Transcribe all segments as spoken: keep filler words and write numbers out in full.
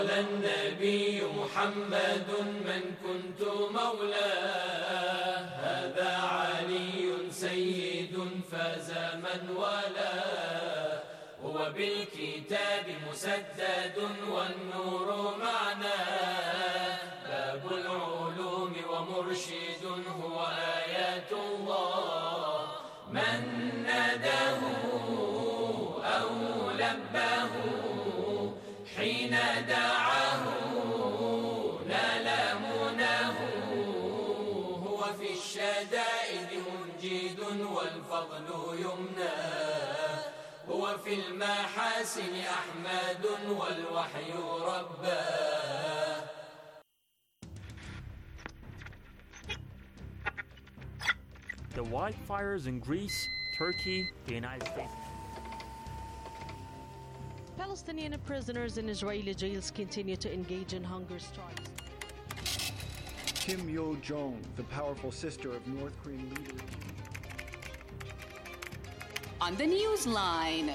النبي محمد من كنت مولاه هذا علي سيد فاز من والاه هو بالكتاب مسدد والنور معناه باب العلوم ومرشد هو آيات الله من ناداه أو لباه حين دعاه نال مناه هو في الشدائد منجد والفضل يمناه هو في المحاسن أحمد والوحي رباه. The wildfires in Greece, Turkey, the United States. Palestinian prisoners in Israeli jails continue to engage in hunger strikes. Kim Yo-jong, the powerful sister of North Korean leader. On the Newsline.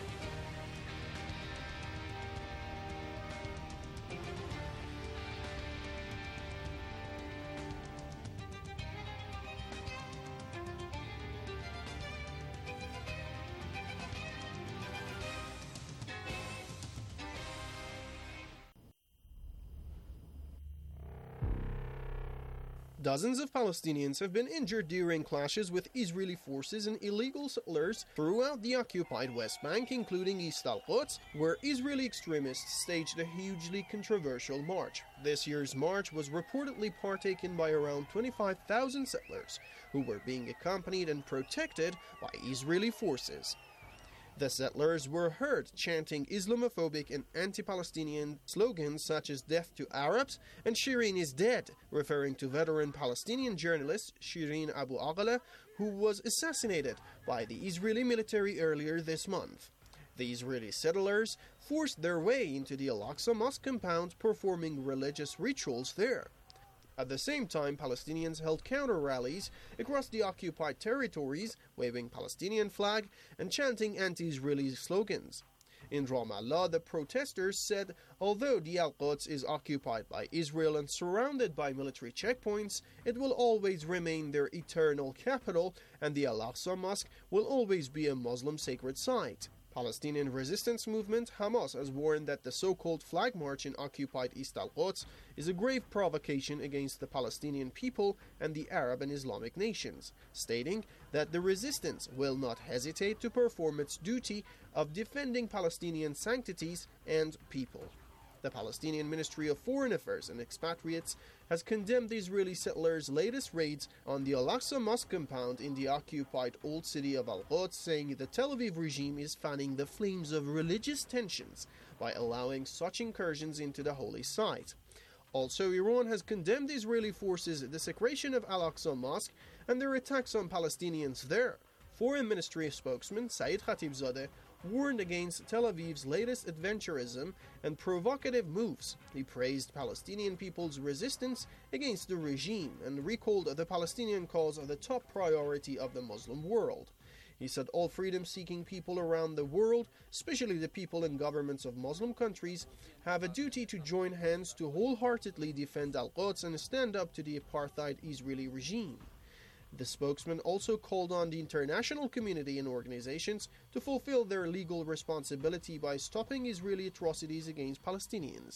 Dozens of Palestinians have been injured during clashes with Israeli forces and illegal settlers throughout the occupied West Bank, including East Al-Quds, where Israeli extremists staged a hugely controversial march. This year's march was reportedly partaken by around twenty-five thousand settlers, who were being accompanied and protected by Israeli forces. The settlers were heard chanting Islamophobic and anti-Palestinian slogans such as "Death to Arabs" and "Shireen is dead," referring to veteran Palestinian journalist Shireen Abu Akleh, who was assassinated by the Israeli military earlier this month. The Israeli settlers forced their way into the Al-Aqsa Mosque compound, performing religious rituals there. At the same time, Palestinians held counter-rallies across the occupied territories, waving Palestinian flag and chanting anti-Israeli slogans. In Ramallah, the protesters said although the Al-Quds is occupied by Israel and surrounded by military checkpoints, it will always remain their eternal capital, and the Al-Aqsa Mosque will always be a Muslim sacred site. Palestinian resistance movement Hamas has warned that the so-called flag march in occupied East Al-Quds is a grave provocation against the Palestinian people and the Arab and Islamic nations, stating that the resistance will not hesitate to perform its duty of defending Palestinian sanctities and people. The Palestinian Ministry of Foreign Affairs and Expatriates has condemned the Israeli settlers' latest raids on the Al-Aqsa Mosque compound in the occupied old city of Al-Quds, saying the Tel Aviv regime is fanning the flames of religious tensions by allowing such incursions into the holy site. Also, Iran has condemned Israeli forces' desecration of Al-Aqsa Mosque and their attacks on Palestinians there. Foreign Ministry spokesman Saeed Khatibzadeh warned against Tel Aviv's latest adventurism and provocative moves. He praised Palestinian people's resistance against the regime and recalled the Palestinian cause as the top priority of the Muslim world. He said all freedom-seeking people around the world, especially the people and governments of Muslim countries, have a duty to join hands to wholeheartedly defend Al-Quds and stand up to the apartheid Israeli regime. The spokesman also called on the international community and organizations to fulfill their legal responsibility by stopping Israeli atrocities against Palestinians.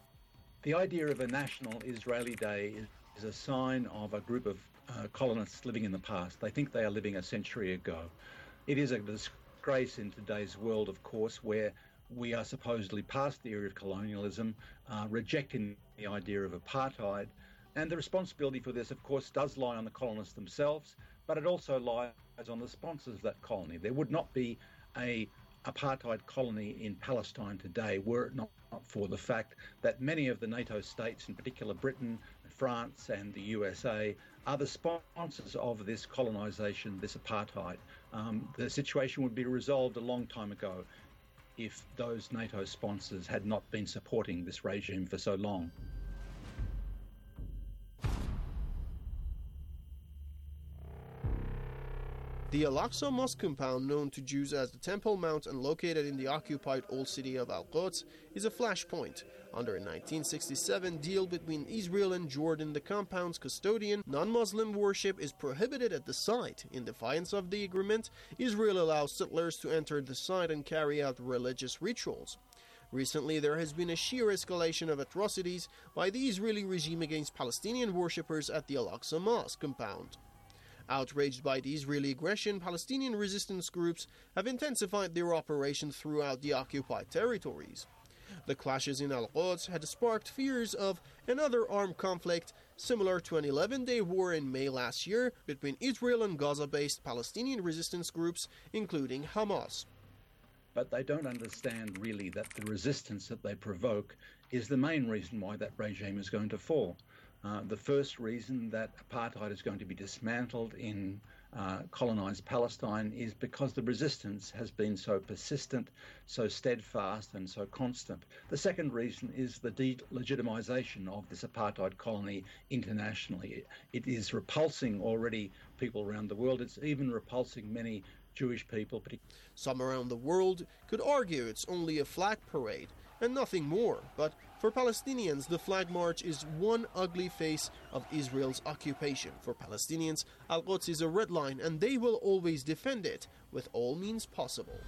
The idea of a national Israeli Day is a sign of a group of uh, colonists living in the past. They think they are living a century ago. It is a disgrace in today's world, of course, where we are supposedly past the era of colonialism, uh, rejecting the idea of apartheid. And the responsibility for this, of course, does lie on the colonists themselves, but it also lies on the sponsors of that colony. There would not be a apartheid colony in Palestine today were it not for the fact that many of the NATO states, in particular Britain, France and the U S A, are the sponsors of this colonisation, this apartheid. Um, the situation would be resolved a long time ago if those NATO sponsors had not been supporting this regime for so long. The Al-Aqsa Mosque compound, known to Jews as the Temple Mount and located in the occupied old city of Al-Quds, is a flashpoint. Under a nineteen sixty-seven deal between Israel and Jordan, the compound's custodian, non-Muslim worship is prohibited at the site. In defiance of the agreement, Israel allows settlers to enter the site and carry out religious rituals. Recently, there has been a sheer escalation of atrocities by the Israeli regime against Palestinian worshippers at the Al-Aqsa Mosque compound. Outraged by the Israeli aggression, Palestinian resistance groups have intensified their operations throughout the occupied territories. The clashes in Al-Quds had sparked fears of another armed conflict similar to an eleven-day war in May last year between Israel and Gaza-based Palestinian resistance groups, including Hamas. But they don't understand really that the resistance that they provoke is the main reason why that regime is going to fall. Uh, the first reason that apartheid is going to be dismantled in uh, colonized Palestine is because the resistance has been so persistent, so steadfast and so constant. The second reason is the delegitimization of this apartheid colony internationally. It is repulsing already people around the world. It's even repulsing many Jewish people. Some around the world could argue it's only a flag parade and nothing more, but for Palestinians, the flag march is one ugly face of Israel's occupation. For Palestinians, Al-Quds is a red line, and they will always defend it with all means possible.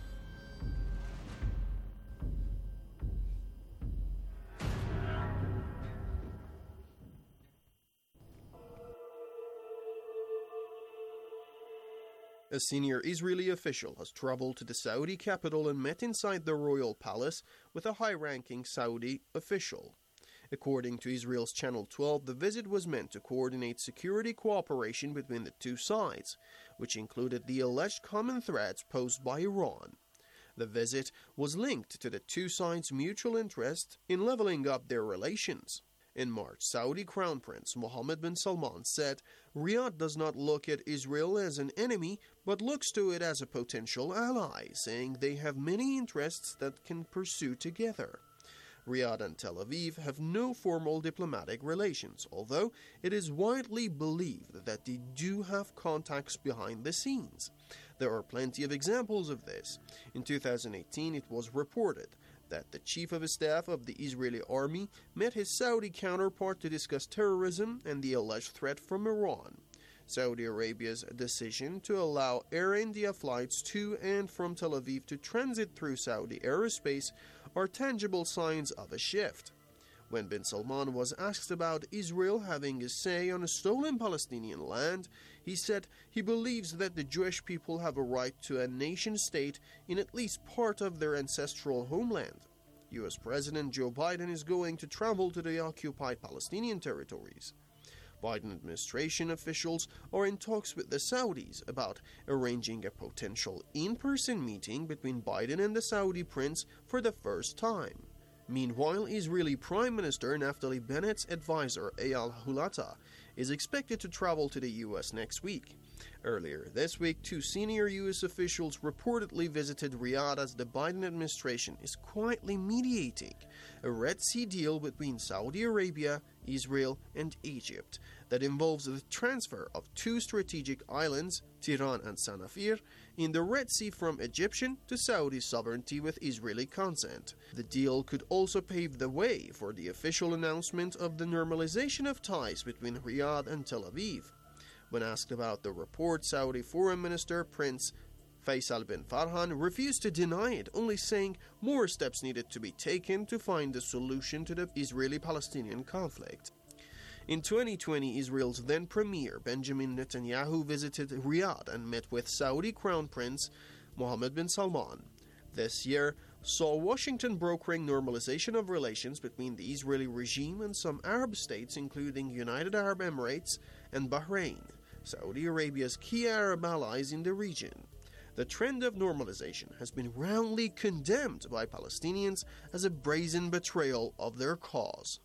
A senior Israeli official has traveled to the Saudi capital and met inside the royal palace with a high-ranking Saudi official. According to Israel's Channel twelve, the visit was meant to coordinate security cooperation between the two sides, which included the alleged common threats posed by Iran. The visit was linked to the two sides' mutual interest in leveling up their relations. In March, Saudi Crown Prince Mohammed bin Salman said Riyadh does not look at Israel as an enemy, but looks to it as a potential ally, saying they have many interests that can pursue together. Riyadh and Tel Aviv have no formal diplomatic relations, although it is widely believed that they do have contacts behind the scenes. There are plenty of examples of this. In two thousand eighteen, it was reported that the chief of staff of the Israeli army met his Saudi counterpart to discuss terrorism and the alleged threat from Iran. Saudi Arabia's decision to allow Air India flights to and from Tel Aviv to transit through Saudi airspace are tangible signs of a shift. When bin Salman was asked about Israel having a say on a stolen Palestinian land, he said he believes that the Jewish people have a right to a nation-state in at least part of their ancestral homeland. U S President Joe Biden is going to travel to the occupied Palestinian territories. Biden administration officials are in talks with the Saudis about arranging a potential in-person meeting between Biden and the Saudi prince for the first time. Meanwhile, Israeli Prime Minister Naftali Bennett's advisor Eyal Hulata is expected to travel to the U S next week. Earlier this week, two senior U S officials reportedly visited Riyadh as the Biden administration is quietly mediating a Red Sea deal between Saudi Arabia, Israel, and Egypt that involves the transfer of two strategic islands, Tiran and Sanafir, in the Red Sea from Egyptian to Saudi sovereignty with Israeli consent. The deal could also pave the way for the official announcement of the normalization of ties between Riyadh and Tel Aviv. When asked about the report, Saudi Foreign Minister Prince Faisal bin Farhan refused to deny it, only saying more steps needed to be taken to find a solution to the Israeli-Palestinian conflict. In twenty twenty, Israel's then Premier Benjamin Netanyahu visited Riyadh and met with Saudi Crown Prince Mohammed bin Salman. This year saw Washington brokering normalization of relations between the Israeli regime and some Arab states, including United Arab Emirates and Bahrain, Saudi Arabia's key Arab allies in the region. The trend of normalization has been roundly condemned by Palestinians as a brazen betrayal of their cause.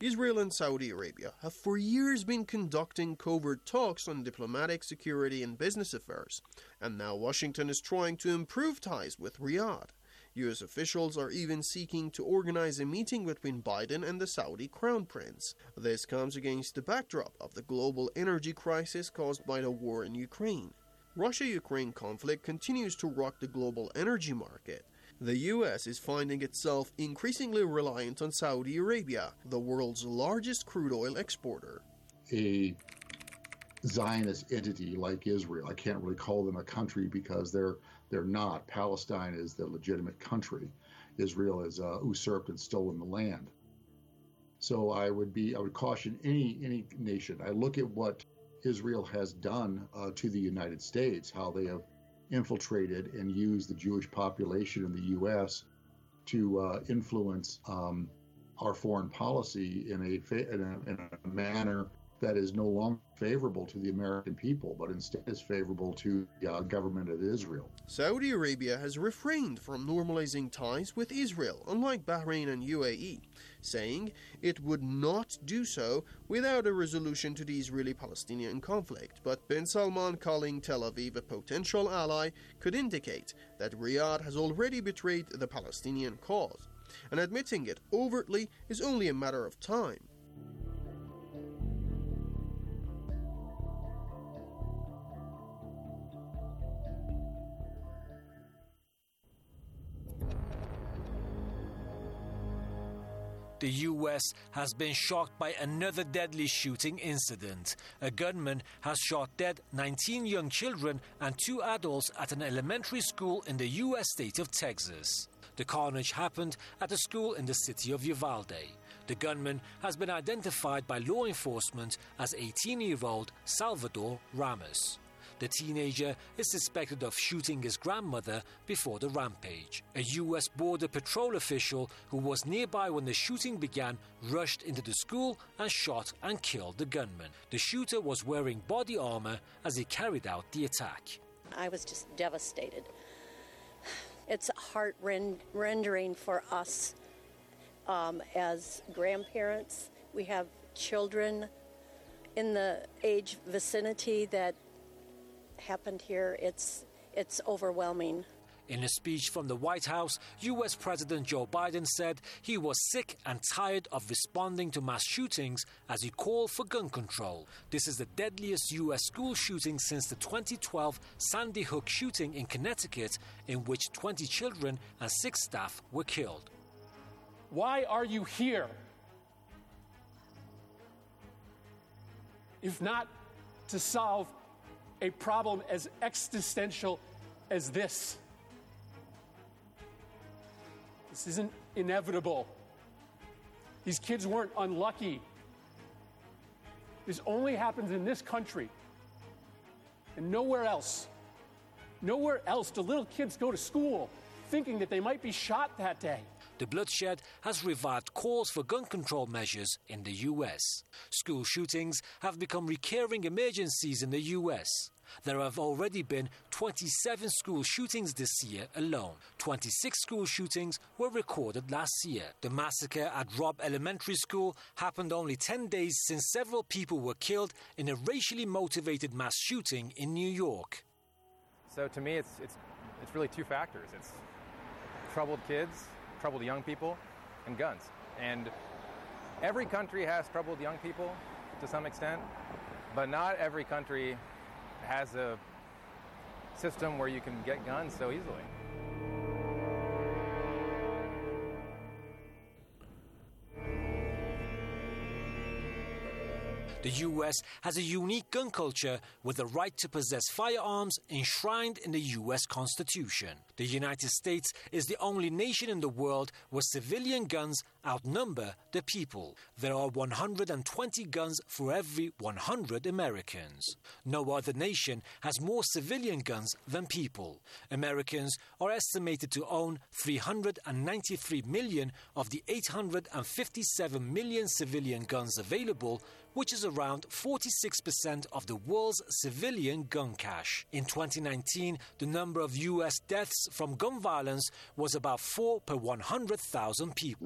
Israel and Saudi Arabia have for years been conducting covert talks on diplomatic, security and business affairs, and now Washington is trying to improve ties with Riyadh. U S officials are even seeking to organize a meeting between Biden and the Saudi crown prince. This comes against the backdrop of the global energy crisis caused by the war in Ukraine. Russia-Ukraine conflict continues to rock the global energy market. The U S is finding itself increasingly reliant on Saudi Arabia, the world's largest crude oil exporter. A Zionist entity like Israel, I can't really call them a country because they're they're not. Palestine is the legitimate country. Israel has uh, usurped and stolen the land. So I would be I would caution any any nation. I look at what Israel has done uh, to the United States, how they have infiltrated and used the Jewish population in the U S to uh, influence um, our foreign policy in a, fa- in a in a manner that is no longer favorable to the American people, but instead is favorable to the uh, government of Israel. Saudi Arabia has refrained from normalizing ties with Israel, unlike Bahrain and U A E, saying it would not do so without a resolution to the Israeli-Palestinian conflict. But bin Salman calling Tel Aviv a potential ally could indicate that Riyadh has already betrayed the Palestinian cause, and admitting it overtly is only a matter of time. The U S has been shocked by another deadly shooting incident. A gunman has shot dead nineteen young children and two adults at an elementary school in the U S state of Texas. The carnage happened at a school in the city of Uvalde. The gunman has been identified by law enforcement as eighteen-year-old Salvador Ramos. The teenager is suspected of shooting his grandmother before the rampage. A U S Border Patrol official who was nearby when the shooting began rushed into the school and shot and killed the gunman. The shooter was wearing body armor as he carried out the attack. I was just devastated. It's heart-rendering for us um, as grandparents. We have children in the age vicinity that happened here. It's it's overwhelming. In a speech from the White House, U S President Joe Biden said he was sick and tired of responding to mass shootings as he called for gun control. This is the deadliest U S school shooting since the twenty twelve Sandy Hook shooting in Connecticut, in which twenty children and six staff were killed. Why are you here? If not to solve a problem as existential as this. This isn't inevitable. These kids weren't unlucky. This only happens in this country and nowhere else. Nowhere else do little kids go to school thinking that they might be shot that day. The bloodshed has revived calls for gun control measures in the U S. School shootings have become recurring emergencies in the U S. There have already been twenty-seven school shootings this year alone. twenty-six school shootings were recorded last year. The massacre at Robb Elementary School happened only ten days since several people were killed in a racially motivated mass shooting in New York. So to me, it's it's it's really two factors. It's troubled kids, troubled young people, and guns. And every country has troubled young people to some extent, but not every country has a system where you can get guns so easily. The U S has a unique gun culture with the right to possess firearms enshrined in the U S Constitution. The United States is the only nation in the world where civilian guns outnumber the people. There are one hundred twenty guns for every one hundred Americans. No other nation has more civilian guns than people. Americans are estimated to own three hundred ninety-three million of the eight hundred fifty-seven million civilian guns available, which is around forty-six percent of the world's civilian gun cache. In twenty nineteen, the number of U S deaths from gun violence was about four per one hundred thousand people. The Republican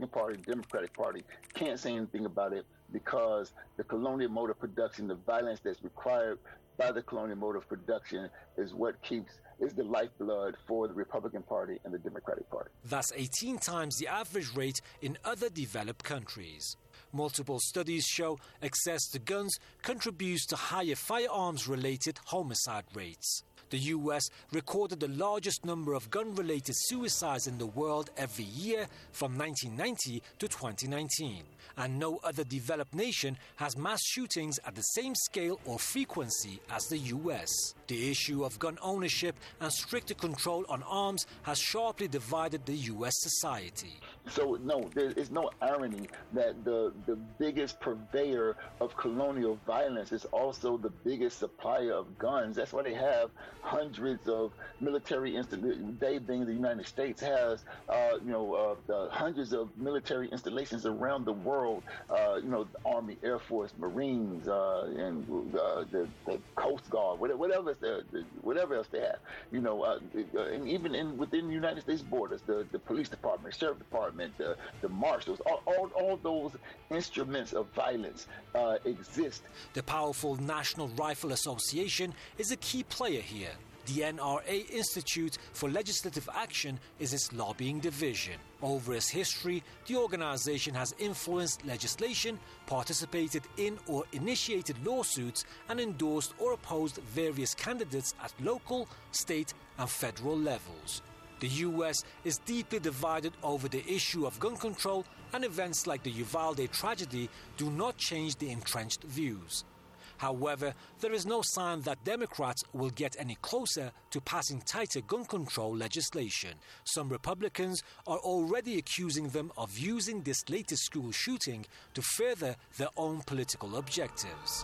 Republican Party, Democratic Party can't say anything about it because the colonial mode of production, the violence that's required by the colonial mode of production is what keeps, is the lifeblood for the Republican Party and the Democratic Party. That's eighteen times the average rate in other developed countries. Multiple studies show access to guns contributes to higher firearms-related homicide rates. The U S recorded the largest number of gun-related suicides in the world every year from nineteen ninety to twenty nineteen. And no other developed nation has mass shootings at the same scale or frequency as the U S. The issue of gun ownership and stricter control on arms has sharply divided the U S society. So no, there is no irony that the, the biggest purveyor of colonial violence is also the biggest supplier of guns. That's why they have hundreds of military installations. They, being the United States, has uh, you know uh, the hundreds of military installations around the world. Uh, you know, the Army, Air Force, Marines, uh, and uh, the, the Coast Guard, whatever, whatever, else they, whatever else they have. You know, uh, and even in within the United States borders, the, the police department, sheriff department, the, the marshals, all, all, all those instruments of violence uh, exist. The powerful National Rifle Association is a key player here. The N R A Institute for Legislative Action is its lobbying division. Over its history, the organization has influenced legislation, participated in or initiated lawsuits, and endorsed or opposed various candidates at local, state, and federal levels. The U S is deeply divided over the issue of gun control, and events like the Uvalde tragedy do not change the entrenched views. However, there is no sign that Democrats will get any closer to passing tighter gun control legislation. Some Republicans are already accusing them of using this latest school shooting to further their own political objectives.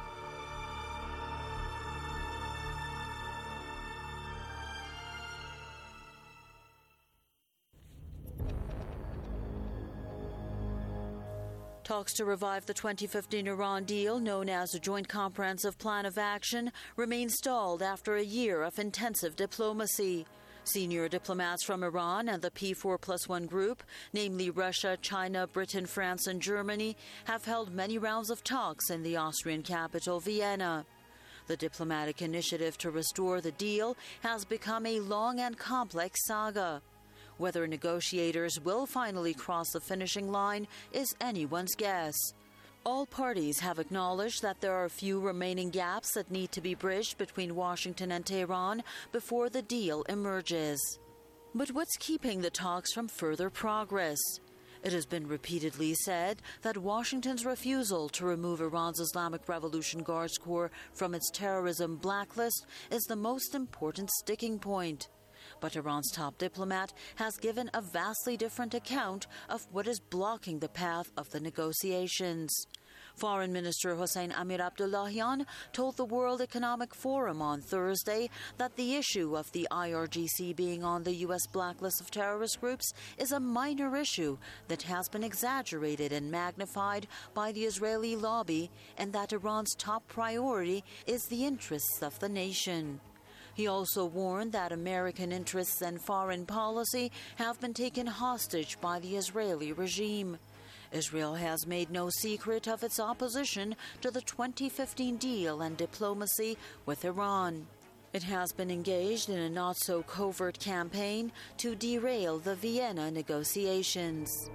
Talks to revive the twenty fifteen Iran deal, known as the Joint Comprehensive Plan of Action, remain stalled after a year of intensive diplomacy. Senior diplomats from Iran and the P four plus one group, namely Russia, China, Britain, France, and Germany, have held many rounds of talks in the Austrian capital, Vienna. The diplomatic initiative to restore the deal has become a long and complex saga. Whether negotiators will finally cross the finishing line is anyone's guess. All parties have acknowledged that there are a few remaining gaps that need to be bridged between Washington and Tehran before the deal emerges. But what's keeping the talks from further progress? It has been repeatedly said that Washington's refusal to remove Iran's Islamic Revolution Guards Corps from its terrorism blacklist is the most important sticking point. But Iran's top diplomat has given a vastly different account of what is blocking the path of the negotiations. Foreign Minister Hossein Amir Abdullahian told the World Economic Forum on Thursday that the issue of the I R G C being on the U S blacklist of terrorist groups is a minor issue that has been exaggerated and magnified by the Israeli lobby, and that Iran's top priority is the interests of the nation. He also warned that American interests and foreign policy have been taken hostage by the Israeli regime. Israel has made no secret of its opposition to the twenty fifteen deal and diplomacy with Iran. It has been engaged in a not-so-covert campaign to derail the Vienna negotiations.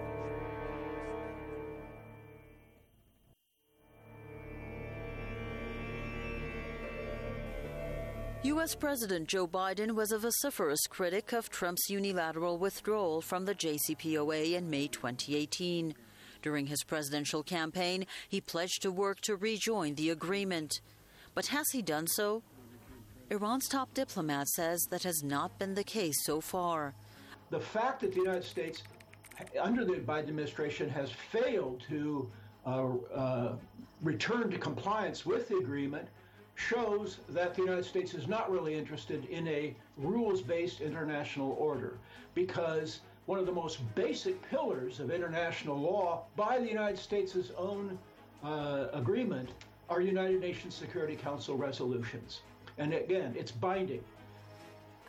U S President Joe Biden was a vociferous critic of Trump's unilateral withdrawal from the J C P O A in May twenty eighteen. During his presidential campaign, he pledged to work to rejoin the agreement. But has he done so? Iran's top diplomat says that has not been the case so far. The fact that the United States, under the Biden administration, has failed to uh, uh, return to compliance with the agreement shows that the United States is not really interested in a rules-based international order, because one of the most basic pillars of international law by the United States' own uh, agreement are United Nations Security Council resolutions. And again, it's binding.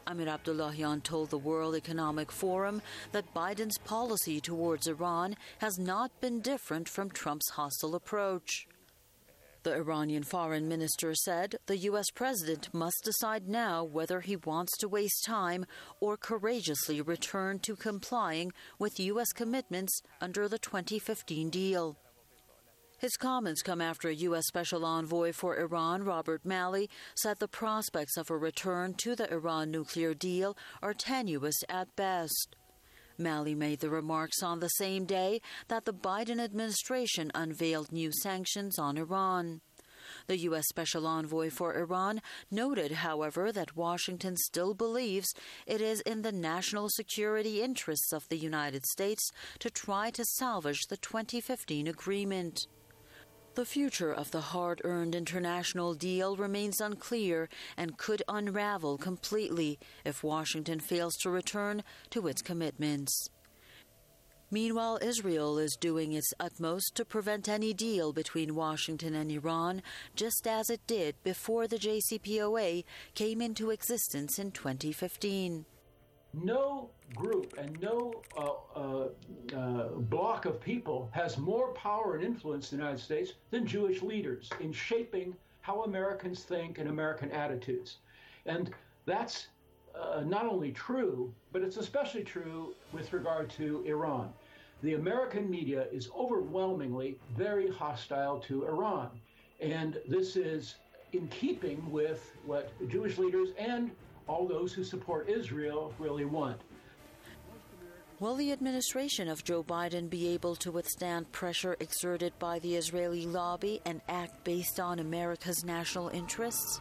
Amir Abdullahian told the World Economic Forum that Biden's policy towards Iran has not been different from Trump's hostile approach. The Iranian foreign minister said the U S president must decide now whether he wants to waste time or courageously return to complying with U S commitments under the twenty fifteen deal. His comments come after a U S Special Envoy for Iran, Robert Malley, said the prospects of a return to the Iran nuclear deal are tenuous at best. Malley made the remarks on the same day that the Biden administration unveiled new sanctions on Iran. The U S Special Envoy for Iran noted, however, that Washington still believes it is in the national security interests of the United States to try to salvage the twenty fifteen agreement. The future of the hard-earned international deal remains unclear and could unravel completely if Washington fails to return to its commitments. Meanwhile, Israel is doing its utmost to prevent any deal between Washington and Iran, just as it did before the J C P O A came into existence in twenty fifteen. No group and no uh, uh, uh, block of people has more power and influence in the United States than Jewish leaders in shaping how Americans think and American attitudes. And that's uh, not only true, but it's especially true with regard to Iran. The American media is overwhelmingly very hostile to Iran. And this is in keeping with what Jewish leaders and all those who support Israel really want. Will the administration of Joe Biden be able to withstand pressure exerted by the Israeli lobby and act based on America's national interests?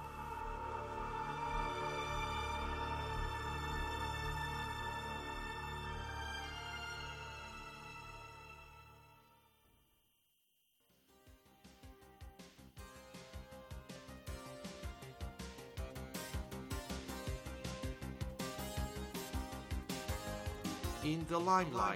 In the limelight.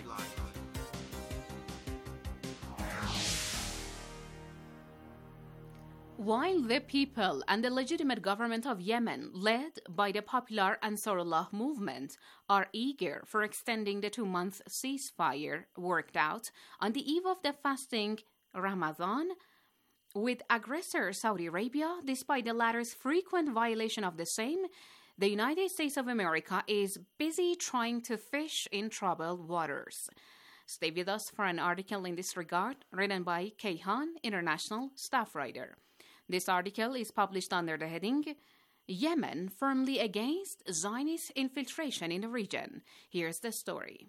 While the people and the legitimate government of Yemen, led by the popular Ansarullah movement, are eager for extending the two-month ceasefire worked out on the eve of the fasting Ramadan with aggressor Saudi Arabia, despite the latter's frequent violation of the same, the United States of America is busy trying to fish in troubled waters. Stay with us for an article in this regard, written by Kayhan, international staff writer. This article is published under the heading, Yemen firmly against Zionist infiltration in the region. Here's the story.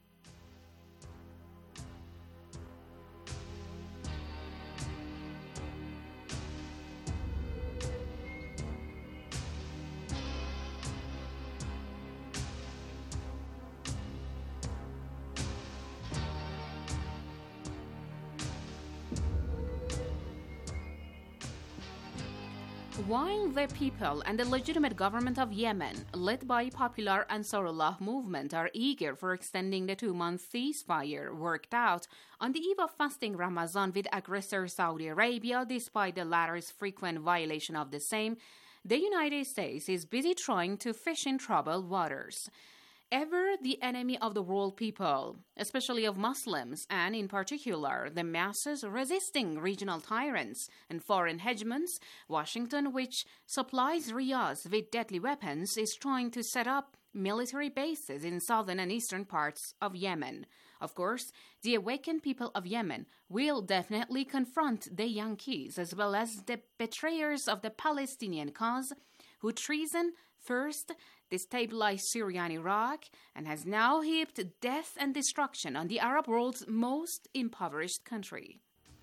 While the people and the legitimate government of Yemen, led by popular Ansarullah movement, are eager for extending the two-month ceasefire worked out on the eve of fasting Ramadan with aggressor Saudi Arabia, despite the latter's frequent violation of the same, the United States is busy trying to fish in troubled waters. Ever the enemy of the world people, especially of Muslims, and in particular the masses resisting regional tyrants and foreign hegemons, Washington, which supplies Riyadh with deadly weapons, is trying to set up military bases in southern and eastern parts of Yemen. Of course, the awakened people of Yemen will definitely confront the Yankees as well as the betrayers of the Palestinian cause, who treason first destabilized Syria and Iraq, and has now heaped death and destruction on the Arab world's most impoverished country.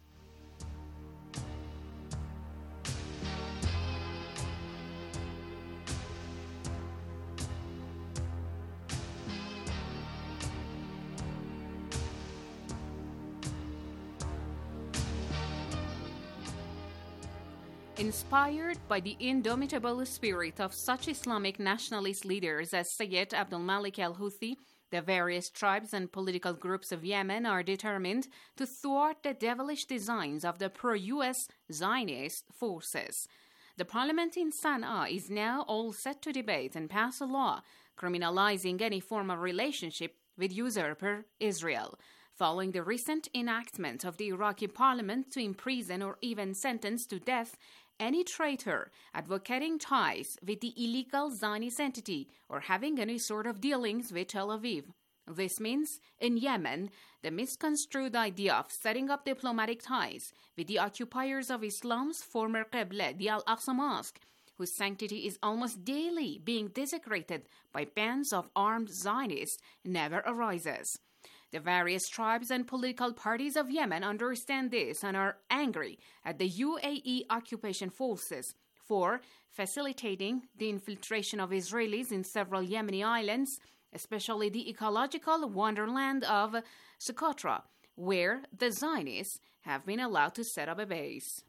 Inspired by the indomitable spirit of such Islamic nationalist leaders as Sayyid Abdul Malik al-Houthi, the various tribes and political groups of Yemen are determined to thwart the devilish designs of the pro-U S Zionist forces. The parliament in Sana'a is now all set to debate and pass a law criminalizing any form of relationship with usurper Israel, following the recent enactment of the Iraqi parliament to imprison or even sentence to death any traitor advocating ties with the illegal Zionist entity or having any sort of dealings with Tel Aviv. This means, in Yemen, the misconstrued idea of setting up diplomatic ties with the occupiers of Islam's former Qibla, the Al-Aqsa Mosque, whose sanctity is almost daily being desecrated by bands of armed Zionists, never arises. The various tribes and political parties of Yemen understand this and are angry at the U A E occupation forces for facilitating the infiltration of Israelis in several Yemeni islands, especially the ecological wonderland of Socotra, where the Zionists have been allowed to set up a base.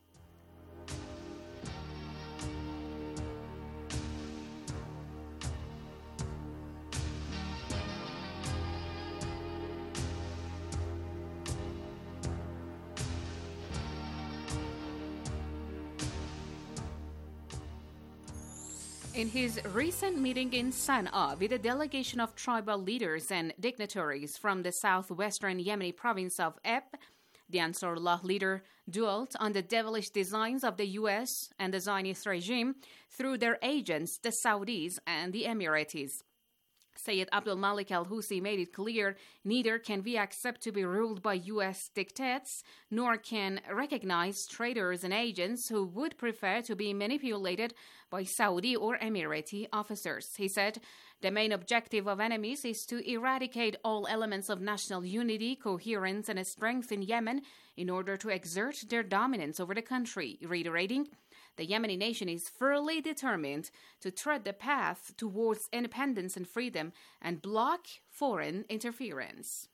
In his recent meeting in Sana'a with a delegation of tribal leaders and dignitaries from the southwestern Yemeni province of Eb, the Ansarullah leader dwelt on the devilish designs of the U S and the Zionist regime through their agents, the Saudis and the Emiratis. Sayyid Abdul Malik al-Houthi made it clear neither can we accept to be ruled by U S dictates, nor can recognize traitors and agents who would prefer to be manipulated by Saudi or Emirati officers. He said, the main objective of enemies is to eradicate all elements of national unity, coherence, and strength in Yemen in order to exert their dominance over the country, reiterating, the Yemeni nation is firmly determined to tread the path towards independence and freedom and block foreign interference.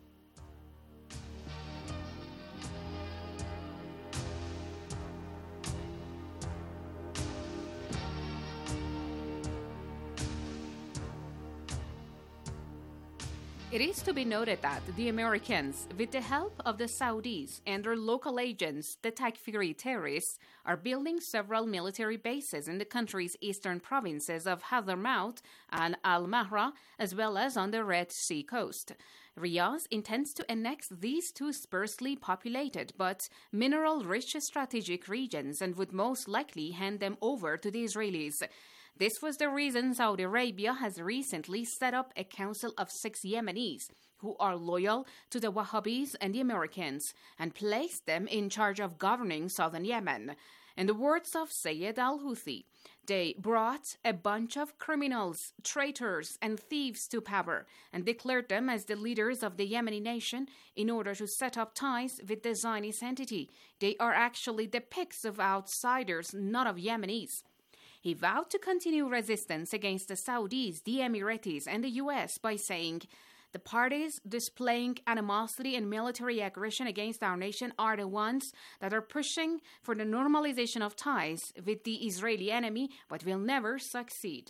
It is to be noted that the Americans, with the help of the Saudis and their local agents, the Takfiri terrorists, are building several military bases in the country's eastern provinces of Hadramaut and Al-Mahra, as well as on the Red Sea coast. Riyadh intends to annex these two sparsely populated but mineral-rich strategic regions and would most likely hand them over to the Israelis. This was the reason Saudi Arabia has recently set up a council of six Yemenis who are loyal to the Wahhabis and the Americans and placed them in charge of governing southern Yemen. In the words of Sayyid al-Houthi, they brought a bunch of criminals, traitors, and thieves to power and declared them as the leaders of the Yemeni nation in order to set up ties with the Zionist entity. They are actually the pigs of outsiders, not of Yemenis. He vowed to continue resistance against the Saudis, the Emiratis, and the U S by saying, the parties displaying animosity and military aggression against our nation are the ones that are pushing for the normalization of ties with the Israeli enemy, but will never succeed.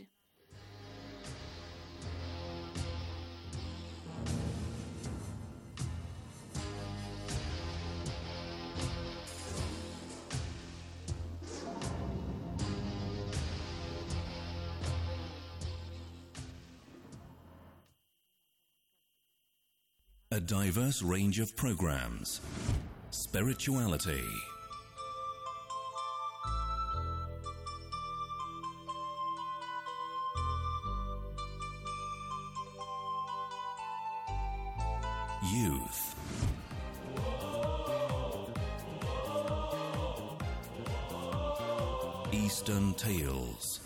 A diverse range of programs. Spirituality. Youth. Eastern Tales.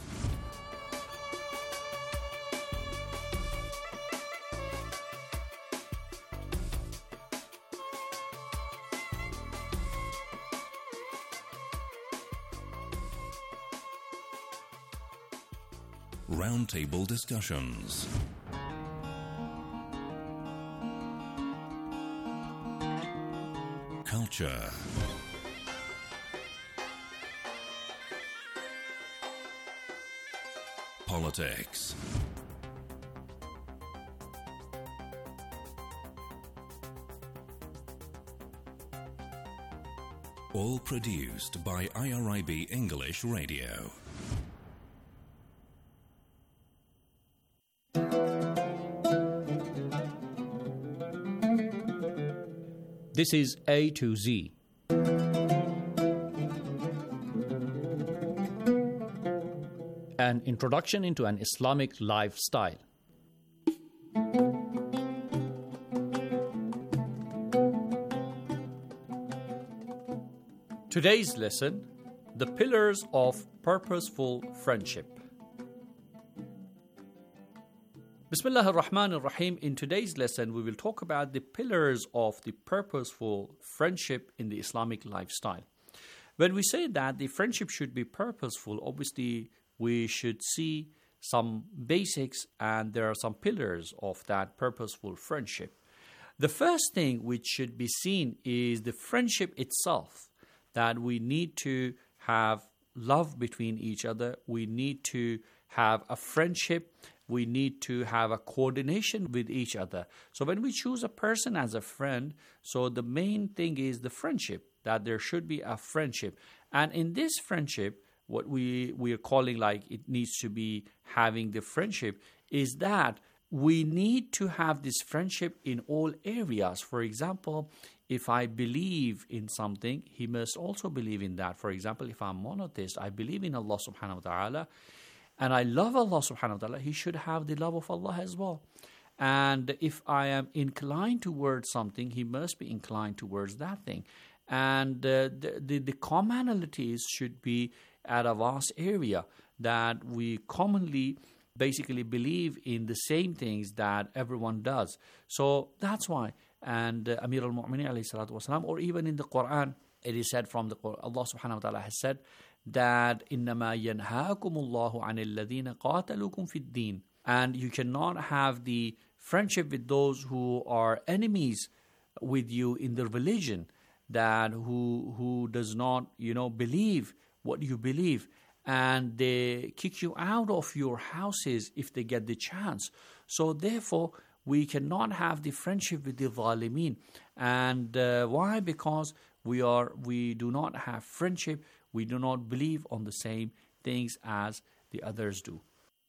Roundtable discussions. Culture. Politics. All produced by I R I B English Radio. This is A to Z. An introduction into an Islamic lifestyle. Today's lesson, the pillars of purposeful friendship. Bismillah ar-Rahman ar-Rahim. In today's lesson, we will talk about the pillars of the purposeful friendship in the Islamic lifestyle. When we say that the friendship should be purposeful, obviously we should see some basics, and there are some pillars of that purposeful friendship. The first thing which should be seen is the friendship itself, that we need to have love between each other, we need to have a friendship, we need to have a coordination with each other. So when we choose a person as a friend, so the main thing is the friendship, that there should be a friendship. And in this friendship, what we, we are calling like it needs to be having the friendship is that we need to have this friendship in all areas. For example, if I believe in something, he must also believe in that. For example, if I'm monotheist, I believe in Allah subhanahu wa ta'ala, and I love Allah subhanahu wa ta'ala, he should have the love of Allah as well. And if I am inclined towards something, he must be inclined towards that thing. And uh, the, the, the commonalities should be at a vast area, that we commonly basically believe in the same things that everyone does. So that's why. And uh, Amir al-Mu'minin alayhi salatu wasalam, or even in the Quran, it is said from the Quran, Allah subhanahu wa ta'ala has said that إِنَّمَا يَنْهَاكُمُ اللَّهُ عَنِ الَّذِينَ قَاتَلُوكُمْ فِي الدِّينِ. And you cannot have the friendship with those who are enemies with you in the religion, that who who does not, you know, believe what you believe, and they kick you out of your houses if they get the chance. So therefore, we cannot have the friendship with the Zalimin. And uh, why? Because we are we do not have friendship, we do not believe on the same things as the others do.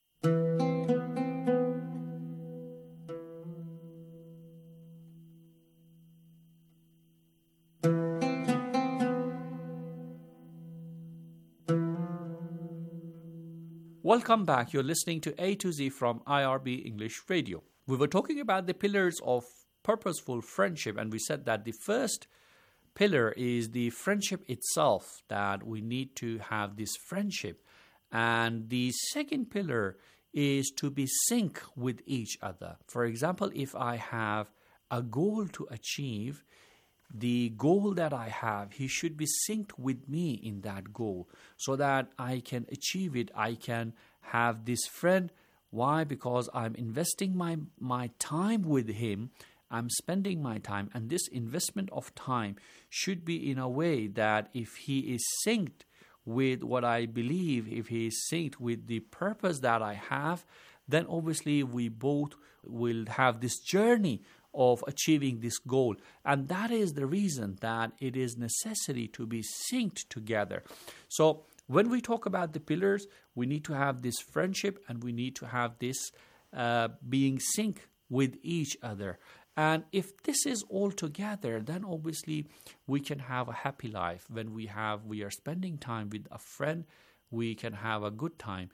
Welcome back. You're listening to A to Z from I R B English Radio. We were talking about the pillars of purposeful friendship, and we said that the first pillar is the friendship itself, that we need to have this friendship. And the second pillar is to be sync with each other. For example, if I have a goal to achieve, the goal that I have, he should be synced with me in that goal so that I can achieve it. I can have this friend. Why? Because I'm investing my, my time with him. I'm spending my time. And this investment of time should be in a way that if he is synced with what I believe, if he is synced with the purpose that I have, then obviously we both will have this journey of achieving this goal. And that is the reason that it is necessary to be synced together. So when we talk about the pillars, we need to have this friendship, and we need to have this uh, being synced with each other. And if this is all together, then obviously we can have a happy life. When we have we are spending time with a friend, we can have a good time.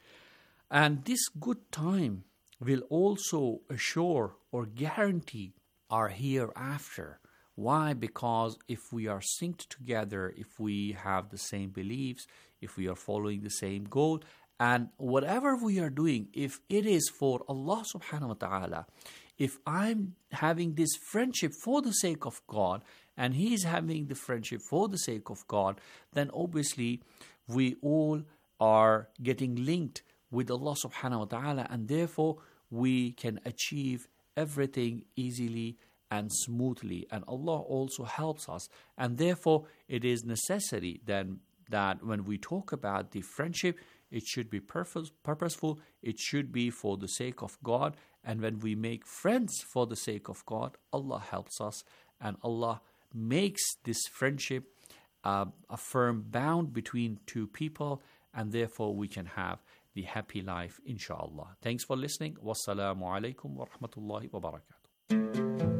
And this good time will also assure or guarantee our hereafter. Why? Because if we are synced together, if we have the same beliefs, if we are following the same goal, and whatever we are doing, if it is for Allah subhanahu wa ta'ala, if I'm having this friendship for the sake of God, and he is having the friendship for the sake of God, then obviously we all are getting linked with Allah subhanahu wa ta'ala, and therefore we can achieve everything easily and smoothly, and Allah also helps us. And therefore it is necessary then that when we talk about the friendship, it should be purpose, purposeful, it should be for the sake of God. And when we make friends for the sake of God, Allah helps us, and Allah makes this friendship uh, a firm bond between two people, and therefore we can have the happy life, inshallah. Thanks for listening. Wassalamu alaikum wa rahmatullahi wa barakatuh.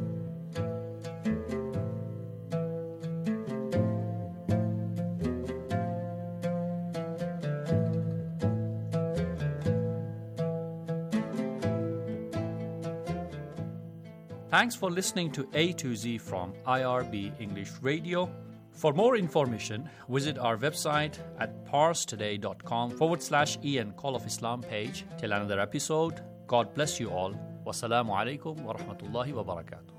Thanks for listening to A to Z from I R B English Radio. For more information, visit our website at parstoday.com forward slash Ian Call of Islam page. Till another episode, God bless you all. Wassalamu alaikum wa rahmatullahi wa barakatuh.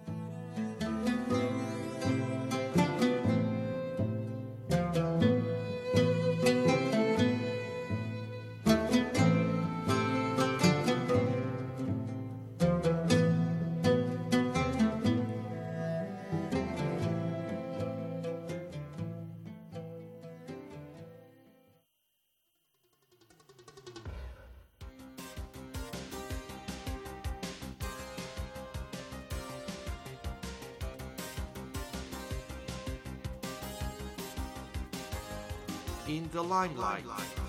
In the limelight.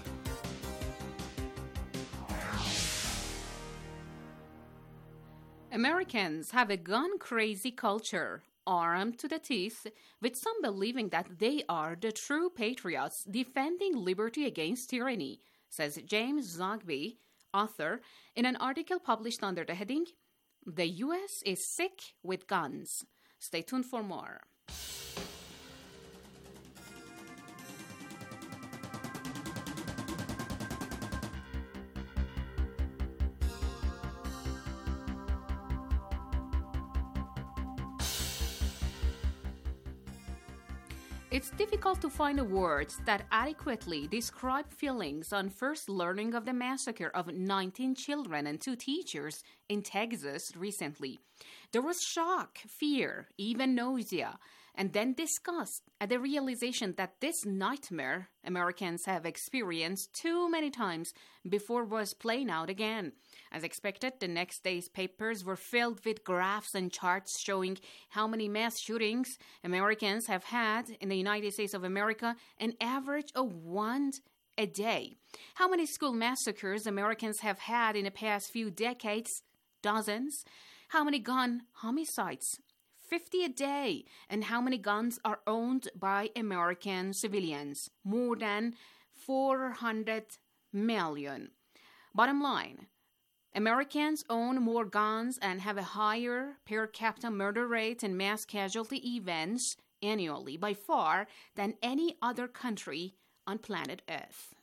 Americans have a gun-crazy culture, armed to the teeth, with some believing that they are the true patriots defending liberty against tyranny, says James Zogby, author, in an article published under the heading, "The U S is sick with guns." Stay tuned for more. It's difficult to find words that adequately describe feelings on first learning of the massacre of nineteen children and two teachers in Texas recently. There was shock, fear, even nausea, and then disgust at the realization that this nightmare Americans have experienced too many times before was playing out again. As expected, the next day's papers were filled with graphs and charts showing how many mass shootings Americans have had in the United States of America, an average of one a day. How many school massacres Americans have had in the past few decades? Dozens. How many gun homicides? fifty a day. And how many guns are owned by American civilians? More than four hundred million. Bottom line, Americans own more guns and have a higher per capita murder rate and mass casualty events annually by far than any other country on planet Earth.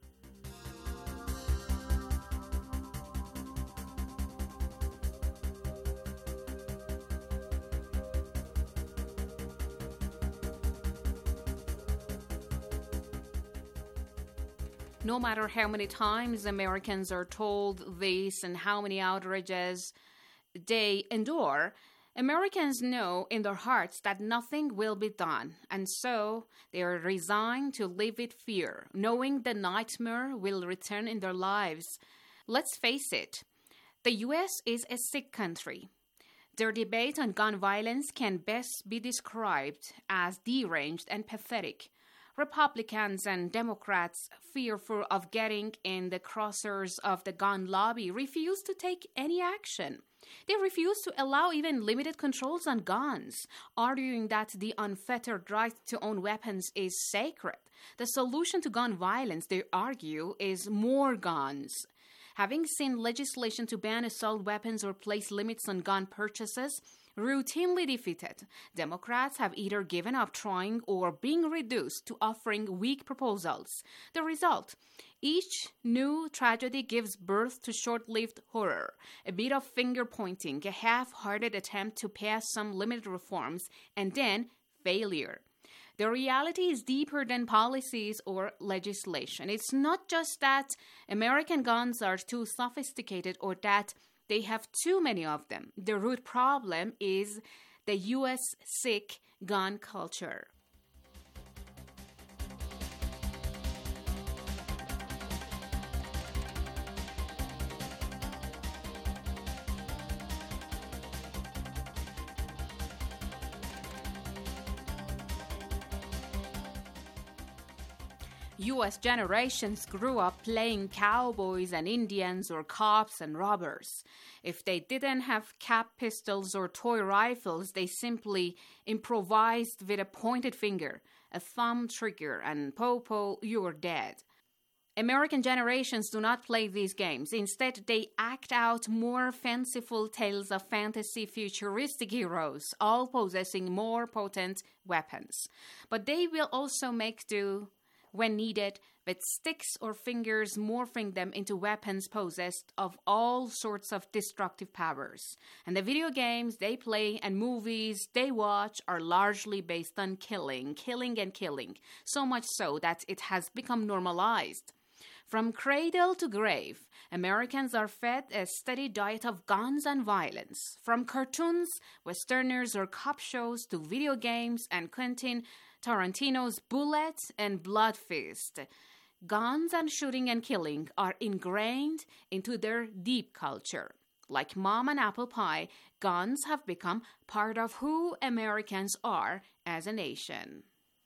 No matter how many times Americans are told this and how many outrages they endure, Americans know in their hearts that nothing will be done, and so they are resigned to live with fear, knowing the nightmare will return in their lives. Let's face it, the U S is a sick country. Their debate on gun violence can best be described as deranged and pathetic. Republicans and Democrats, fearful of getting in the crosshairs of the gun lobby, refuse to take any action. They refuse to allow even limited controls on guns, arguing that the unfettered right to own weapons is sacred. The solution to gun violence, they argue, is more guns. Having seen legislation to ban assault weapons or place limits on gun purchases routinely defeated, Democrats have either given up trying or been reduced to offering weak proposals. The result, each new tragedy gives birth to short-lived horror, a bit of finger-pointing, a half-hearted attempt to pass some limited reforms, and then failure. The reality is deeper than policies or legislation. It's not just that American guns are too sophisticated or that they have too many of them. The root problem is the U S sick gun culture. U S generations grew up playing cowboys and Indians or cops and robbers. If they didn't have cap pistols or toy rifles, they simply improvised with a pointed finger, a thumb trigger, and po-po, you're dead. American generations do not play these games. Instead, they act out more fanciful tales of fantasy futuristic heroes, all possessing more potent weapons. But they will also make do, when needed, with sticks or fingers, morphing them into weapons possessed of all sorts of destructive powers. And the video games they play and movies they watch are largely based on killing, killing and killing, so much so that it has become normalized. From cradle to grave, Americans are fed a steady diet of guns and violence. From cartoons, westerners, or cop shows to video games and Quentin Tarantino's Bullet and Blood Feast, guns and shooting and killing are ingrained into their deep culture. Like mom and apple pie, guns have become part of who Americans are as a nation.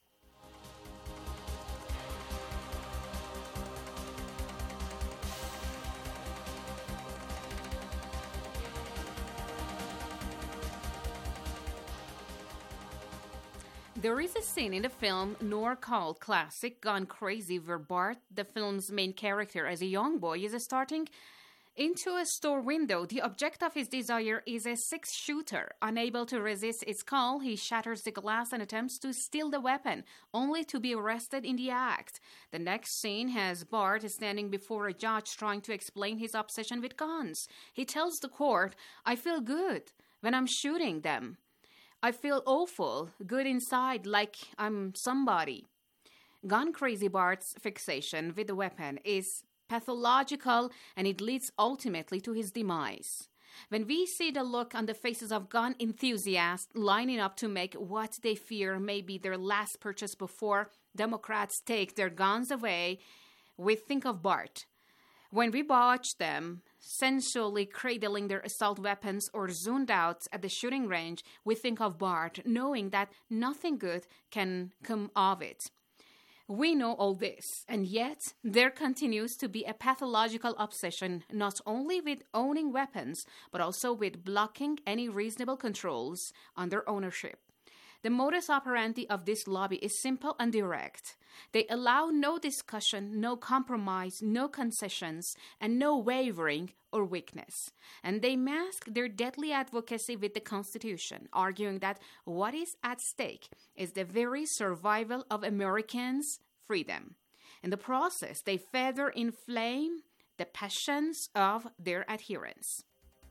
There is a scene in the film noir cult classic Gone Crazy where Bart, the film's main character as a young boy, is starting into a store window. The object of his desire is a six-shooter. Unable to resist its call, he shatters the glass and attempts to steal the weapon, only to be arrested in the act. The next scene has Bart standing before a judge trying to explain his obsession with guns. He tells the court, "I feel good when I'm shooting them. I feel awful, good inside, like I'm somebody." Gone Crazy Bart's fixation with the weapon is pathological, and it leads ultimately to his demise. When we see the look on the faces of gun enthusiasts lining up to make what they fear may be their last purchase before Democrats take their guns away, we think of Bart. When we watch them sensually cradling their assault weapons or zoomed out at the shooting range, we think of Bart, knowing that nothing good can come of it. We know all this, and yet there continues to be a pathological obsession not only with owning weapons, but also with blocking any reasonable controls on their ownership. The modus operandi of this lobby is simple and direct. They allow no discussion, no compromise, no concessions, and no wavering or weakness. And they mask their deadly advocacy with the Constitution, arguing that what is at stake is the very survival of Americans' freedom. In the process, they further inflame the passions of their adherents.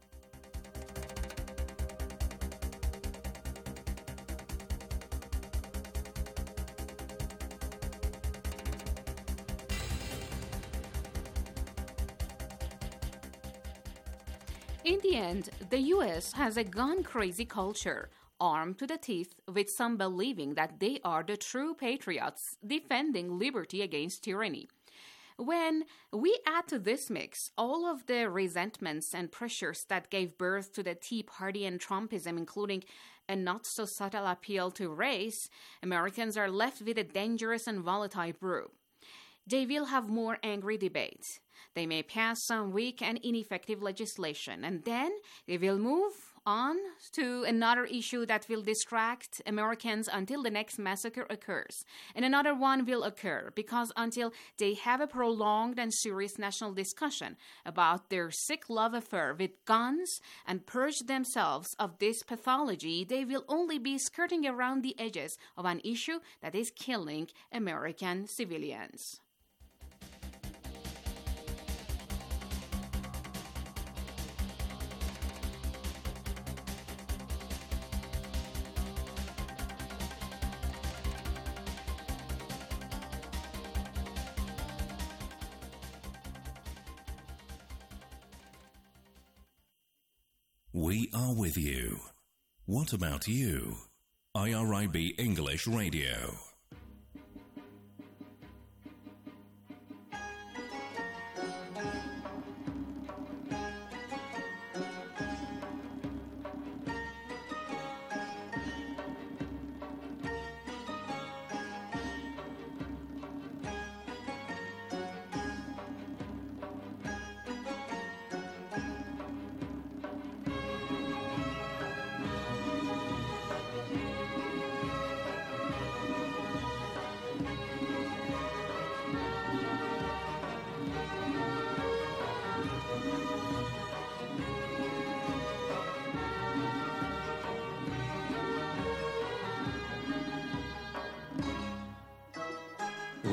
In the end, the U S has a gun-crazy culture, armed to the teeth, with some believing that they are the true patriots defending liberty against tyranny. When we add to this mix all of the resentments and pressures that gave birth to the Tea Party and Trumpism, including a not-so-subtle appeal to race, Americans are left with a dangerous and volatile brew. They will have more angry debates. They may pass some weak and ineffective legislation, and then they will move on to another issue that will distract Americans until the next massacre occurs. And another one will occur, because until they have a prolonged and serious national discussion about their sick love affair with guns and purge themselves of this pathology, they will only be skirting around the edges of an issue that is killing American civilians. We are with you. What about you? I R I B English Radio.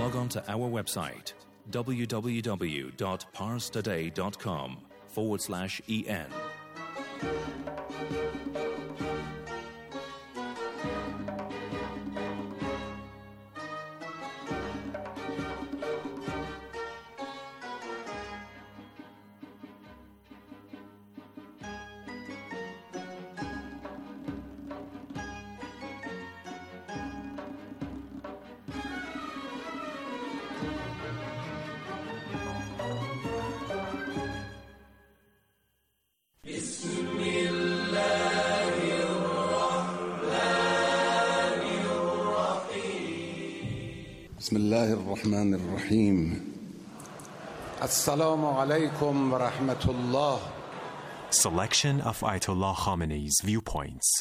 log on to our website www.parstoday.com forward slash en. بسم الله الرحمن الرحيم السلام عليكم ورحمة الله. Selection of Ayatollah Khamenei's viewpoints.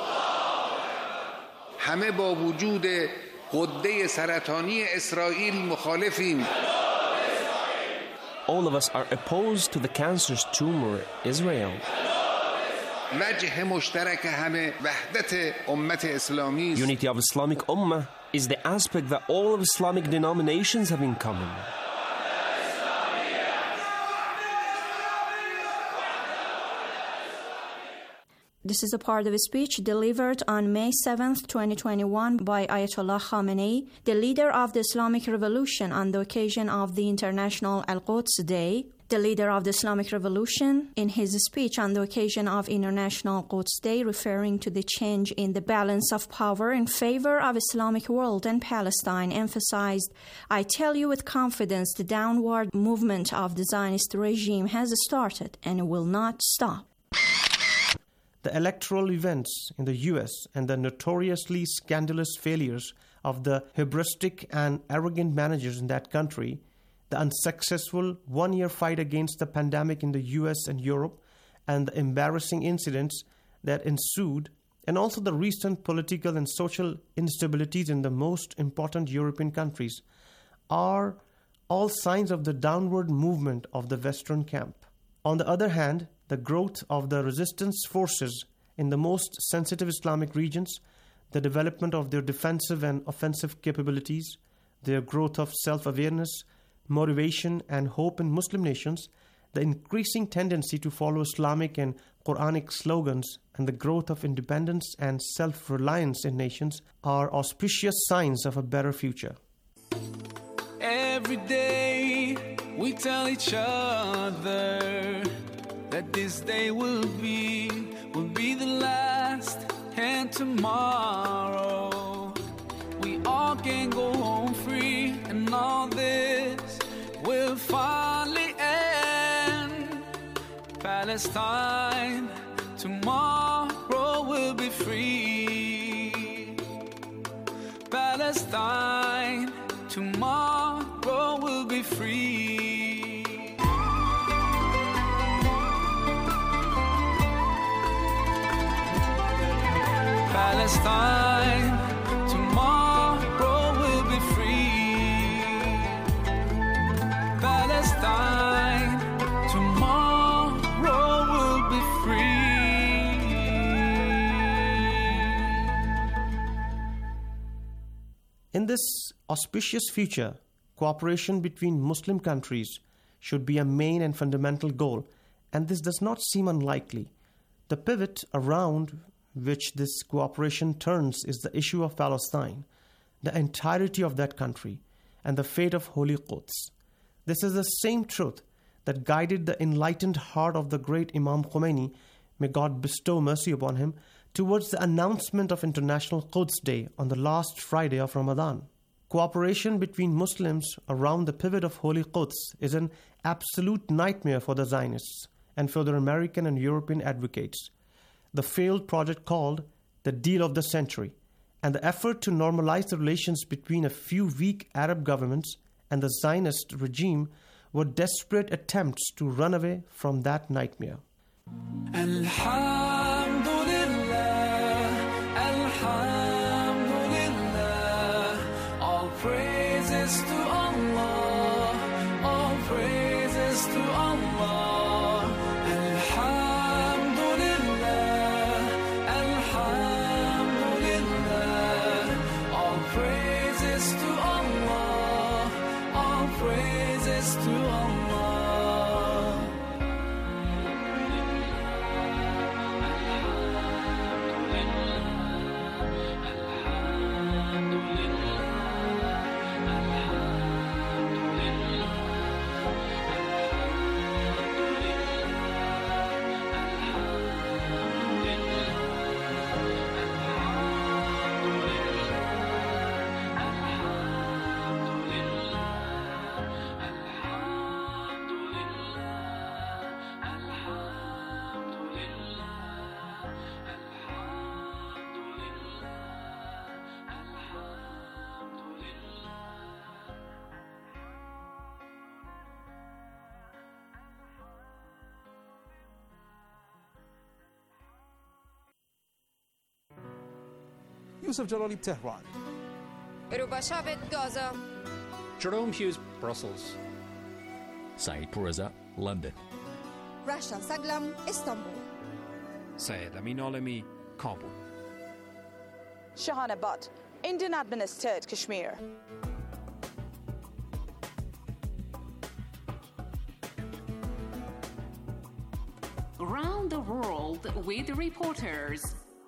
همه با وجود غده سرطانی اسرائیل مخالفیم. All of us are opposed to the cancerous tumor Israel. وجه مشترک همه وحدت امت اسلامی است. Unity of Islamic Ummah is the aspect that all of Islamic denominations have in common. This is a part of a speech delivered on May seventh, twenty twenty-one by Ayatollah Khamenei, the leader of the Islamic Revolution, on the occasion of the International Al-Quds Day. The leader of the Islamic Revolution, in his speech on the occasion of International Quds Day, referring to the change in the balance of power in favor of Islamic world and Palestine, emphasized, "I tell you with confidence, the downward movement of the Zionist regime has started and it will not stop." The electoral events in the U S and the notoriously scandalous failures of the hubristic and arrogant managers in that country, the unsuccessful one-year fight against the pandemic in the U S and Europe, and the embarrassing incidents that ensued, and also the recent political and social instabilities in the most important European countries, are all signs of the downward movement of the Western camp. On the other hand, the growth of the resistance forces in the most sensitive Islamic regions, the development of their defensive and offensive capabilities, their growth of self-awareness, motivation and hope in Muslim nations, the increasing tendency to follow Islamic and Quranic slogans, and the growth of independence and self-reliance in nations are auspicious signs of a better future. Every day we tell each other that this day will be, will be the last, and tomorrow we all can go home free, and all this will finally end. Palestine, tomorrow will be free. Palestine, tomorrow will be free. Palestine, tomorrow will be free. Palestine, tomorrow will be free. In this auspicious future, cooperation between Muslim countries should be a main and fundamental goal, and this does not seem unlikely. The pivot around which this cooperation turns is the issue of Palestine, the entirety of that country, and the fate of Holy Quds. This is the same truth that guided the enlightened heart of the great Imam Khomeini, may God bestow mercy upon him, towards the announcement of International Quds Day on the last Friday of Ramadan. Cooperation between Muslims around the pivot of Holy Quds is an absolute nightmare for the Zionists and for their American and European advocates. The failed project called the Deal of the Century, and the effort to normalize the relations between a few weak Arab governments and the Zionist regime were desperate attempts to run away from that nightmare. Alhamdulillah, Alhamdulillah, all praises to Allah, all praises to Allah. Alhamdulillah, all praises to Allah. praises to Allah. Yusuf Jalali, Tehran. Rubashavet, Gaza. Jerome Hughes, Brussels. Saeed Pourreza, London. Rasha Saglam, Istanbul. Syed Amin Alami, Kabul. Shahana Butt, Indian administered Kashmir. Around the world with reporters.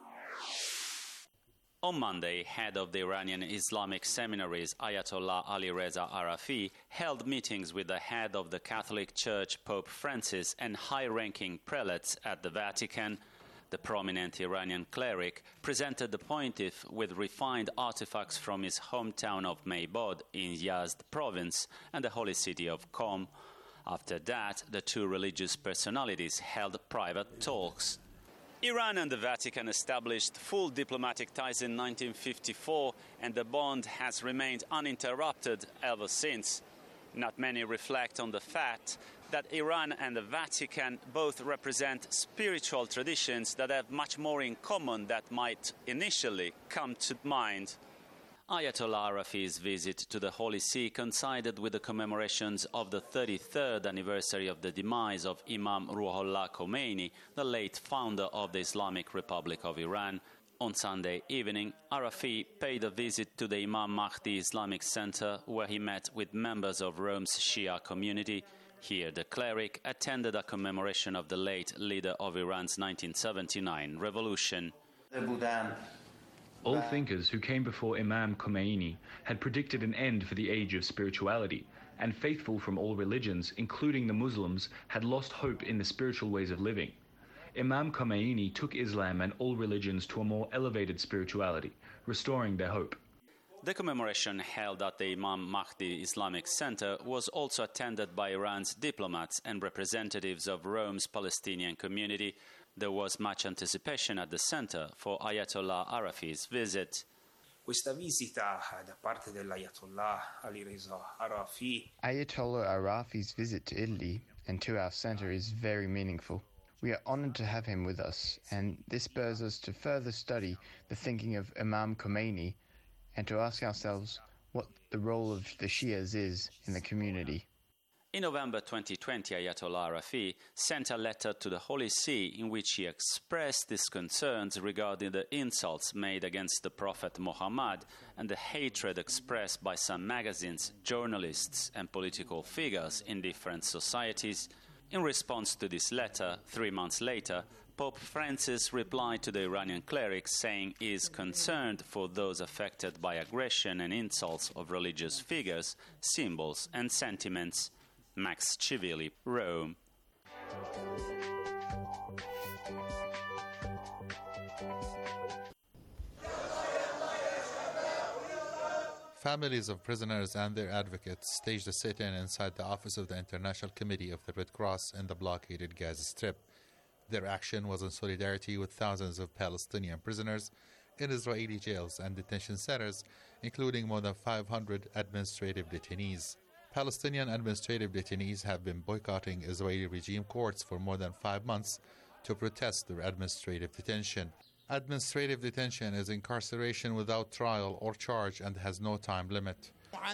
On Monday, head of the Iranian Islamic seminaries, Ayatollah Ali Reza Arafi, held meetings with the head of the Catholic Church, Pope Francis, and high-ranking prelates at the Vatican. The prominent Iranian cleric presented the pontiff with refined artifacts from his hometown of Maybod in Yazd province and the holy city of Qom. After that, the two religious personalities held private talks. Iran and the Vatican established full diplomatic ties in nineteen fifty-four, and the bond has remained uninterrupted ever since. Not many reflect on the fact that Iran and the Vatican both represent spiritual traditions that have much more in common than might initially come to mind. Ayatollah Arafi's visit to the Holy See coincided with the commemorations of the thirty-third anniversary of the demise of Imam Ruhollah Khomeini, the late founder of the Islamic Republic of Iran. On Sunday evening, Arafi paid a visit to the Imam Mahdi Islamic Center, where he met with members of Rome's Shia community. Here, the cleric attended a commemoration of the late leader of Iran's nineteen seventy-nine revolution. All thinkers who came before Imam Khomeini had predicted an end for the age of spirituality, and faithful from all religions, including the Muslims, had lost hope in the spiritual ways of living. Imam Khomeini took Islam and all religions to a more elevated spirituality, restoring their hope. The commemoration held at the Imam Mahdi Islamic Center was also attended by Iran's diplomats and representatives of Rome's Palestinian community. There was much anticipation at the center for Ayatollah Arafi's visit. Questa visita da parte dell'Ayatollah Ali Reza Arafi. Ayatollah Arafi's visit to Italy and to our center is very meaningful. We are honored to have him with us, and this spurs us to further study the thinking of Imam Khomeini and to ask ourselves what the role of the Shias is in the community. In November twenty twenty, Ayatollah Arafi sent a letter to the Holy See in which he expressed his concerns regarding the insults made against the Prophet Muhammad and the hatred expressed by some magazines, journalists, and political figures in different societies. In response to this letter, three months later, Pope Francis replied to the Iranian cleric saying he is concerned for those affected by aggression and insults of religious figures, symbols, and sentiments. Max Civilli, Rome. Families of prisoners and their advocates staged a sit-in inside the office of the International Committee of the Red Cross in the blockaded Gaza Strip. Their action was in solidarity with thousands of Palestinian prisoners in Israeli jails and detention centers, including more than five hundred administrative detainees. Palestinian administrative detainees have been boycotting Israeli regime courts for more than five months to protest their administrative detention. Administrative detention is incarceration without trial or charge and has no time limit.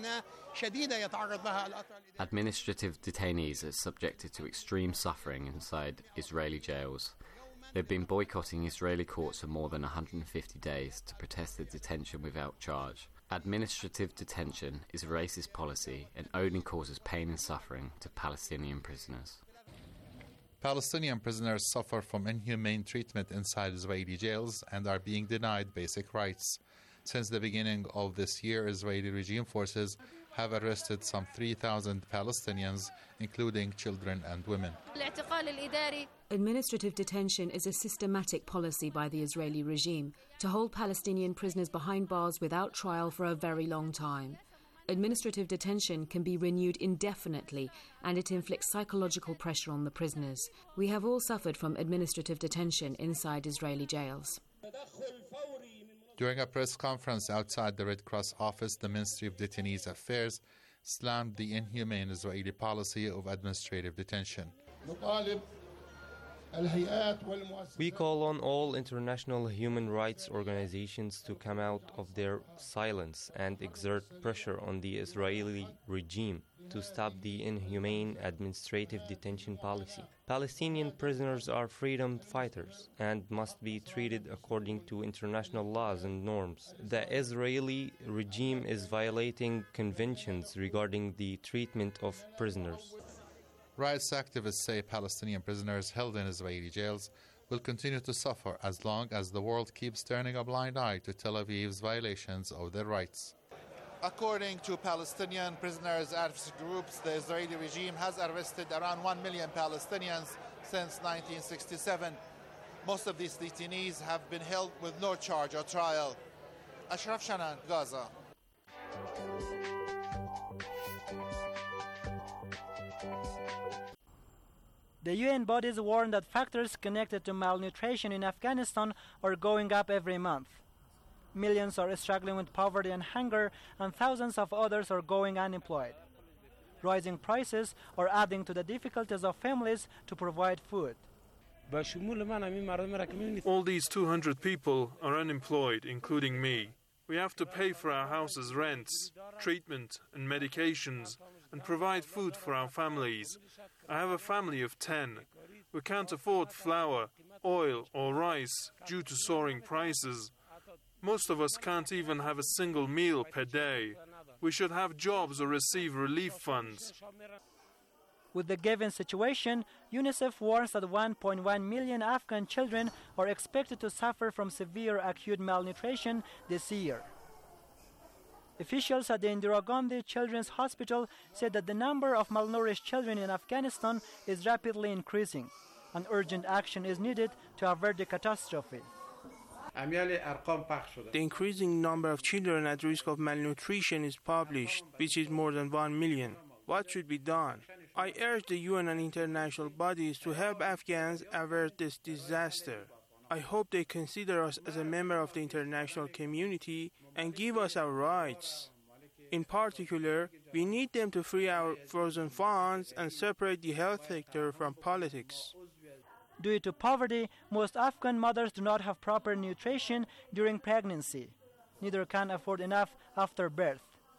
Administrative detainees are subjected to extreme suffering inside Israeli jails. They've been boycotting Israeli courts for more than one hundred fifty days to protest the detention without charge. Administrative detention is a racist policy and only causes pain and suffering to Palestinian prisoners. Palestinian prisoners suffer from inhumane treatment inside Israeli jails and are being denied basic rights. Since the beginning of this year, Israeli regime forces have arrested some three thousand Palestinians, including children and women. Administrative detention is a systematic policy by the Israeli regime to hold Palestinian prisoners behind bars without trial for a very long time. Administrative detention can be renewed indefinitely, and it inflicts psychological pressure on the prisoners. We have all suffered from administrative detention inside Israeli jails. During a press conference outside the Red Cross office, the Ministry of Detainees Affairs slammed the inhumane Israeli policy of administrative detention. We call on all international human rights organizations to come out of their silence and exert pressure on the Israeli regime to stop the inhumane administrative detention policy. Palestinian prisoners are freedom fighters and must be treated according to international laws and norms. The Israeli regime is violating conventions regarding the treatment of prisoners. Rights activists say Palestinian prisoners held in Israeli jails will continue to suffer as long as the world keeps turning a blind eye to Tel Aviv's violations of their rights. According to Palestinian prisoners' advocacy groups, the Israeli regime has arrested around one million Palestinians since nineteen sixty-seven. Most of these detainees have been held with no charge or trial. Ashraf Shanan, Gaza. The U N bodies warn that factors connected to malnutrition in Afghanistan are going up every month. Millions are struggling with poverty and hunger, and thousands of others are going unemployed. Rising prices are adding to the difficulties of families to provide food. All these two hundred people are unemployed, including me. We have to pay for our houses' rents, treatment and medications, and provide food for our families. I have a family of ten. We can't afford flour, oil or rice due to soaring prices. Most of us can't even have a single meal per day. We should have jobs or receive relief funds. With the given situation, UNICEF warns that one point one million Afghan children are expected to suffer from severe acute malnutrition this year. Officials at the Indira Gandhi Children's Hospital said that the number of malnourished children in Afghanistan is rapidly increasing, and urgent action is needed to avert the catastrophe. The increasing number of children at risk of malnutrition is published, which is more than one million. What should be done? I urge the U N and international bodies to help Afghans avert this disaster. I hope they consider us as a member of the international community and give us our rights. In particular, we need them to free our frozen funds and separate the health sector from politics. Due to poverty, most Afghan mothers do not have proper nutrition during pregnancy. Neither can afford enough after birth.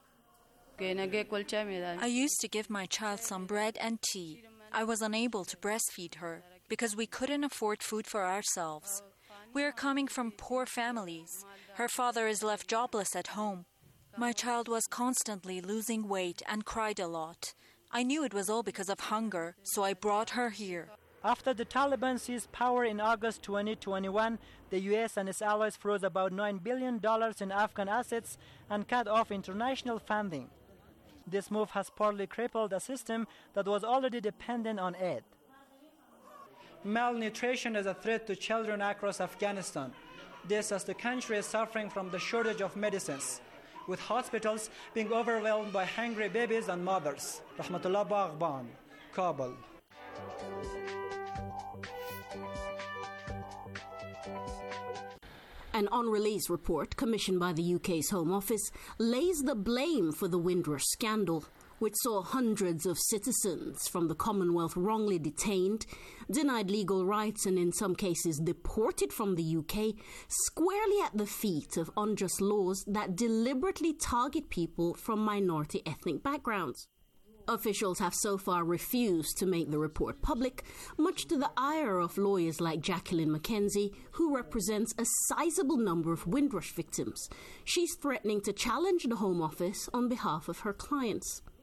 I used to give my child some bread and tea. I was unable to breastfeed her because we couldn't afford food for ourselves. We are coming from poor families. Her father is left jobless at home. My child was constantly losing weight and cried a lot. I knew it was all because of hunger, so I brought her here. After the Taliban seized power in August twenty twenty-one, the U S and its allies froze about nine billion dollars in Afghan assets and cut off international funding. This move has partly crippled a system that was already dependent on aid. Malnutrition is a threat to children across Afghanistan. This as the country is suffering from the shortage of medicines, with hospitals being overwhelmed by hungry babies and mothers. Rahmatullah Baghban, Kabul. An unreleased report commissioned by the U K's Home Office lays the blame for the Windrush scandal, which saw hundreds of citizens from the Commonwealth wrongly detained, denied legal rights and in some cases deported from the U K, squarely at the feet of unjust laws that deliberately target people from minority ethnic backgrounds. Officials have so far refused to make the report public, much to the ire of lawyers like Jacqueline McKenzie, who represents a sizable number of Windrush victims. She's threatening to challenge the Home Office on behalf of her clients.